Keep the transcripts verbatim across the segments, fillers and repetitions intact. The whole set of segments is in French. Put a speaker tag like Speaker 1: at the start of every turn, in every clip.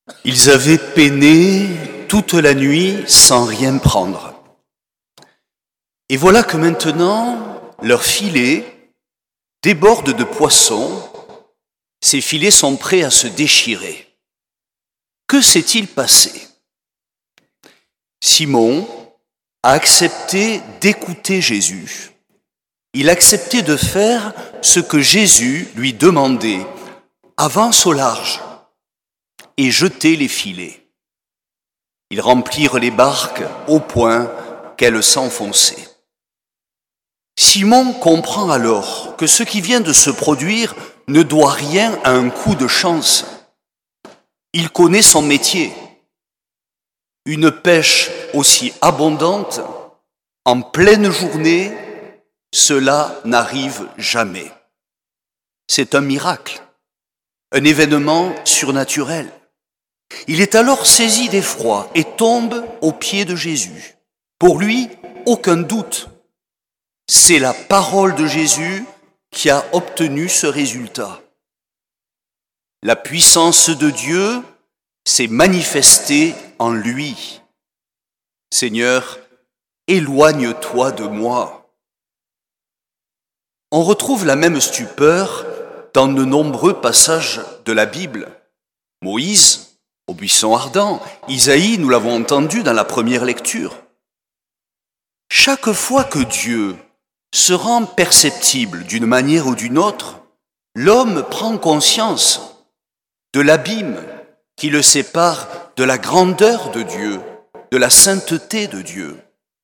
Speaker 1: Ils avaient peiné toute la nuit sans rien prendre. Et voilà que maintenant, leurs filets débordent de poissons. Ces filets sont prêts à se déchirer. Que s'est-il passé? Simon a accepté d'écouter Jésus. Il a accepté de faire ce que Jésus lui demandait. Avance au large et jetez les filets. Ils remplirent les barques au point qu'elles s'enfonçaient. Simon comprend alors que ce qui vient de se produire ne doit rien à un coup de chance. Il connaît son métier. Une pêche aussi abondante, en pleine journée, cela n'arrive jamais. C'est un miracle, un événement surnaturel. Il est alors saisi d'effroi et tombe aux pieds de Jésus. Pour lui, aucun doute. C'est la parole de Jésus qui a obtenu ce résultat. La puissance de Dieu s'est manifestée en lui. Seigneur, éloigne-toi de moi. On retrouve la même stupeur dans de nombreux passages de la Bible. Moïse, au buisson ardent, Isaïe, nous l'avons entendu dans la première lecture. Chaque fois que Dieu se rend perceptible d'une manière ou d'une autre, l'homme prend conscience de l'abîme qui le sépare de la grandeur de Dieu, de la sainteté de Dieu.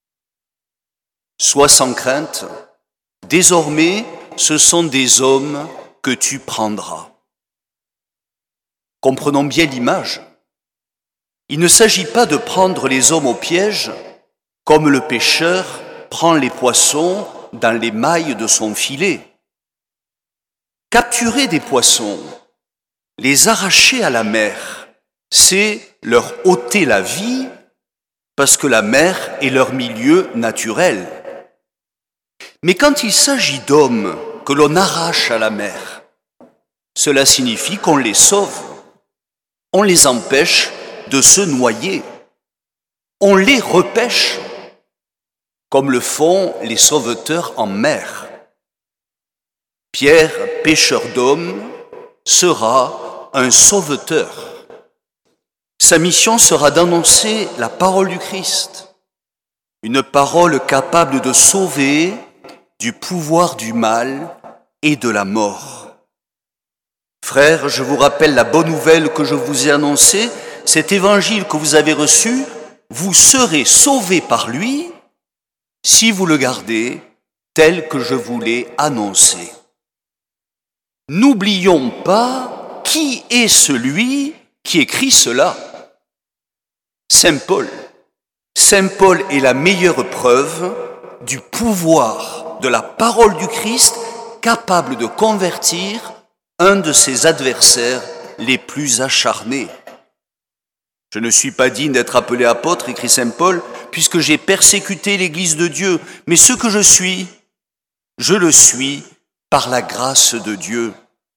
Speaker 1: Sois sans crainte, désormais ce sont des hommes que tu prendras. Comprenons bien l'image. Il ne s'agit pas de prendre les hommes au piège comme le pêcheur prend les poissons dans les mailles de son filet. Capturer des poissons, les arracher à la mer, c'est leur ôter la vie parce que la mer est leur milieu naturel. Mais quand il s'agit d'hommes que l'on arrache à la mer, cela signifie qu'on les sauve, on les empêche de se noyer, on les repêche, comme le font les sauveteurs en mer. Pierre, pêcheur d'hommes, sera un sauveteur. Sa mission sera d'annoncer la parole du Christ, une parole capable de sauver du pouvoir du mal et de la mort. Frères, je vous rappelle la bonne nouvelle que je vous ai annoncée, cet évangile que vous avez reçu, vous serez sauvés par lui si vous le gardez tel que je vous l'ai annoncé. N'oublions pas qui est celui qui écrit cela. Saint Paul. Saint Paul est la meilleure preuve du pouvoir de la parole du Christ capable de convertir un de ses adversaires les plus acharnés. Je ne suis pas digne d'être appelé apôtre, écrit Saint Paul, puisque j'ai persécuté l'Église de Dieu. Mais ce que je suis, je le suis par la grâce de Dieu.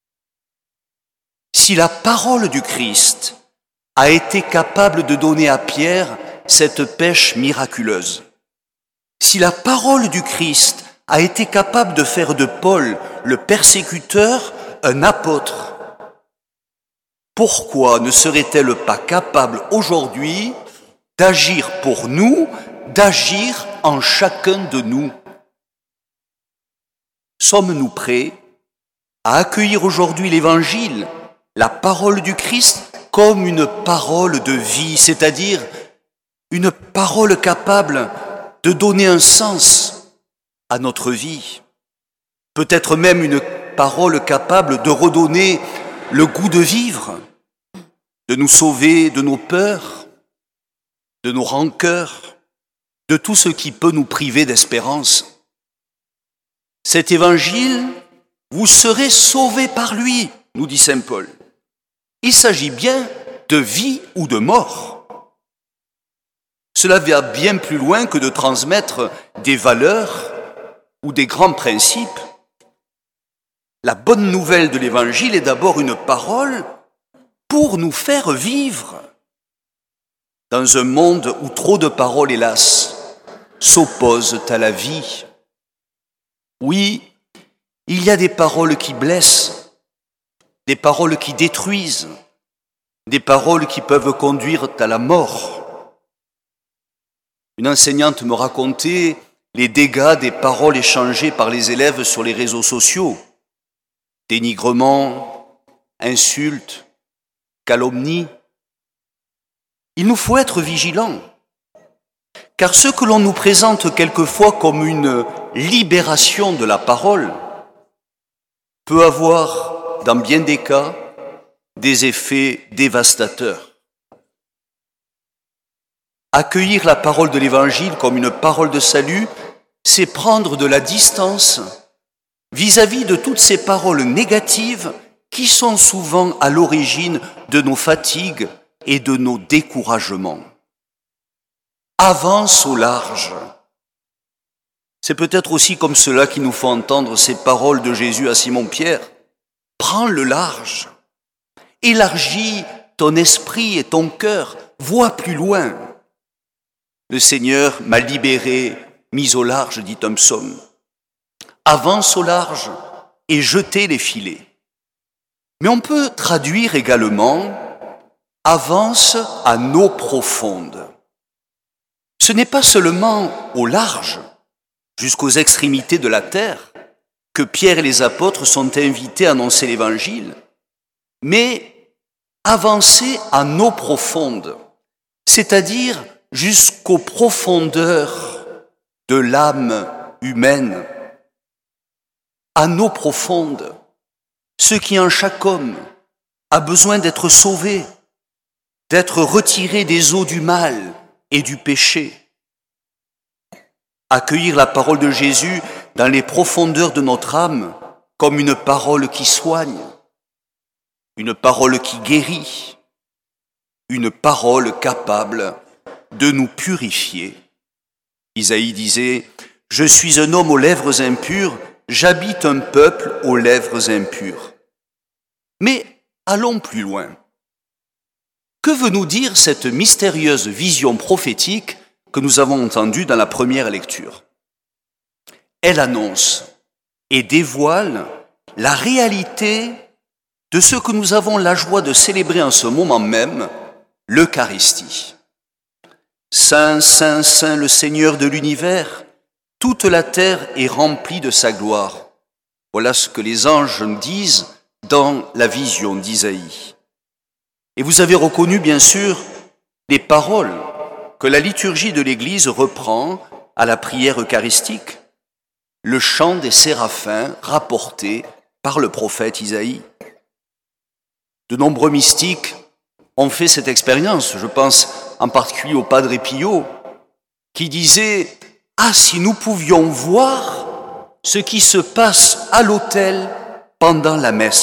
Speaker 1: Si la parole du Christ a été capable de donner à Pierre cette pêche miraculeuse, si la parole du Christ a été capable de faire de Paul, le persécuteur, un apôtre, pourquoi ne serait-elle pas capable aujourd'hui d'agir pour nous, d'agir en chacun de nous? Sommes-nous prêts à accueillir aujourd'hui l'Évangile, la parole du Christ, comme une parole de vie, c'est-à-dire une parole capable de donner un sens à notre vie, peut-être même une parole capable de redonner le goût de vivre, de nous sauver de nos peurs, de nos rancœurs, de tout ce qui peut nous priver d'espérance. Cet évangile, vous serez sauvés par lui, nous dit Saint Paul. Il s'agit bien de vie ou de mort. Cela va bien plus loin que de transmettre des valeurs ou des grands principes. La bonne nouvelle de l'Évangile est d'abord une parole pour nous faire vivre dans un monde où trop de paroles, hélas, s'opposent à la vie. Oui, il y a des paroles qui blessent, des paroles qui détruisent, des paroles qui peuvent conduire à la mort. Une enseignante me racontait les dégâts des paroles échangées par les élèves sur les réseaux sociaux. Dénigrement, insultes, calomnies. Il nous faut être vigilants, car ce que l'on nous présente quelquefois comme une libération de la parole peut avoir, dans bien des cas, des effets dévastateurs. Accueillir la parole de l'Évangile comme une parole de salut, c'est prendre de la distance vis-à-vis de toutes ces paroles négatives qui sont souvent à l'origine de nos fatigues et de nos découragements. Avance au large. C'est peut-être aussi comme cela qu'il nous faut entendre ces paroles de Jésus à Simon-Pierre. Prends le large. Élargis ton esprit et ton cœur. Vois plus loin. Le Seigneur m'a libéré, mis au large, dit un psaume. Avance au large et jetez les filets. Mais on peut traduire également « avance à l'eau profonde ». Ce n'est pas seulement au large, jusqu'aux extrémités de la terre, que Pierre et les apôtres sont invités à annoncer l'Évangile, mais avancer en eau profonde, c'est-à-dire jusqu'aux profondeurs de l'âme humaine, en eau profonde, ce qui en chaque homme a besoin d'être sauvé, d'être retiré des eaux du mal et du péché. Accueillir la parole de Jésus dans les profondeurs de notre âme comme une parole qui soigne, une parole qui guérit, une parole capable de nous purifier. Isaïe disait « Je suis un homme aux lèvres impures, j'habite un peuple aux lèvres impures. » Mais allons plus loin. Que veut nous dire cette mystérieuse vision prophétique que nous avons entendue dans la première lecture? Elle annonce et dévoile la réalité de ce que nous avons la joie de célébrer en ce moment même, l'Eucharistie. Saint, Saint, Saint, le Seigneur de l'univers, toute la terre est remplie de sa gloire. Voilà ce que les anges nous disent dans la vision d'Isaïe. Et vous avez reconnu, bien sûr, les paroles que la liturgie de l'Église reprend à la prière eucharistique, le chant des séraphins rapporté par le prophète Isaïe. De nombreux mystiques ont fait cette expérience. Je pense en particulier au Padre Pio, qui disait « Ah, si nous pouvions voir ce qui se passe à l'autel pendant la messe !»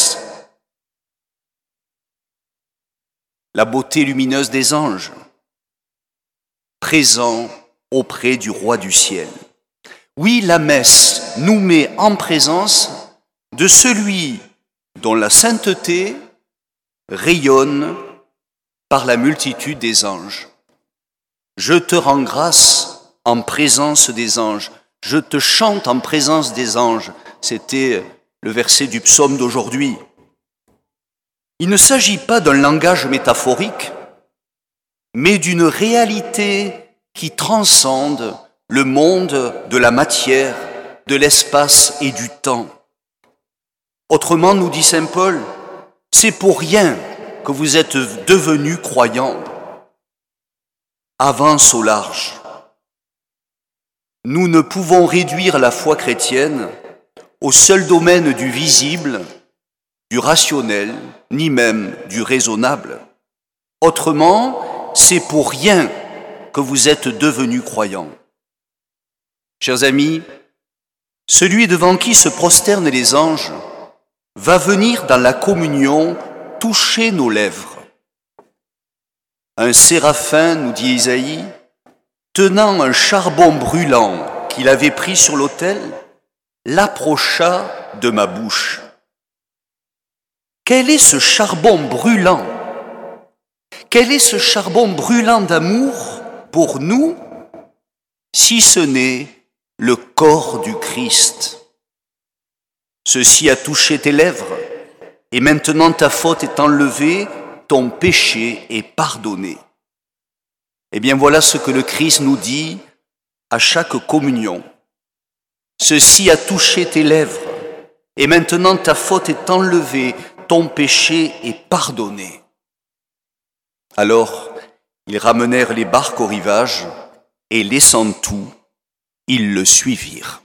Speaker 1: La beauté lumineuse des anges, présents auprès du roi du ciel. Oui, la messe nous met en présence de celui dont la sainteté rayonne par la multitude des anges. Je te rends grâce en présence des anges. Je te chante en présence des anges. C'était le verset du psaume d'aujourd'hui. Il ne s'agit pas d'un langage métaphorique, mais d'une réalité qui transcende le monde de la matière, de l'espace et du temps. Autrement, nous dit saint Paul, c'est pour rien que vous êtes devenus croyants. Avance au large. Nous ne pouvons réduire la foi chrétienne au seul domaine du visible, du rationnel, ni même du raisonnable. Autrement, c'est pour rien que vous êtes devenus croyants. Chers amis, celui devant qui se prosternent les anges va venir dans la communion toucher nos lèvres. Un séraphin, nous dit Isaïe, tenant un charbon brûlant qu'il avait pris sur l'autel, l'approcha de ma bouche. Quel est ce charbon brûlant quel est ce charbon brûlant d'amour pour nous, si ce n'est le corps du Christ? Ceci a touché tes lèvres, et maintenant ta faute est enlevée, ton péché est pardonné. Eh bien voilà ce que le Christ nous dit à chaque communion. Ceci a touché tes lèvres, et maintenant ta faute est enlevée, ton péché est pardonné. Alors, ils ramenèrent les barques au rivage, et laissant tout, ils le suivirent.